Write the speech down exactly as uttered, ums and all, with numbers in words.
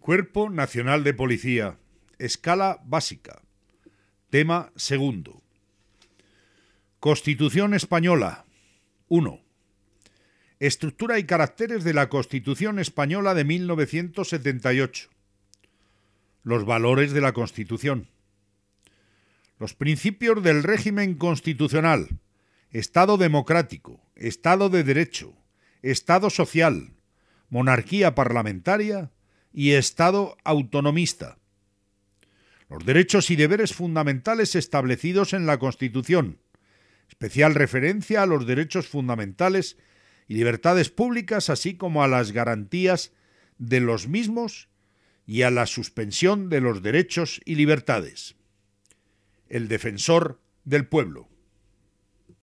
Cuerpo Nacional de Policía. Escala básica. Tema segundo. Constitución Española. uno. Estructura y caracteres de la Constitución Española de mil novecientos setenta y ocho. Los valores de la Constitución. Los principios del régimen constitucional. Estado democrático, Estado de Derecho, Estado social, monarquía parlamentaria y Estado autonomista. Los derechos y deberes fundamentales establecidos en la Constitución. Especial referencia a los derechos fundamentales y libertades públicas, así como a las garantías de los mismos y a la suspensión de los derechos y libertades. El defensor del pueblo.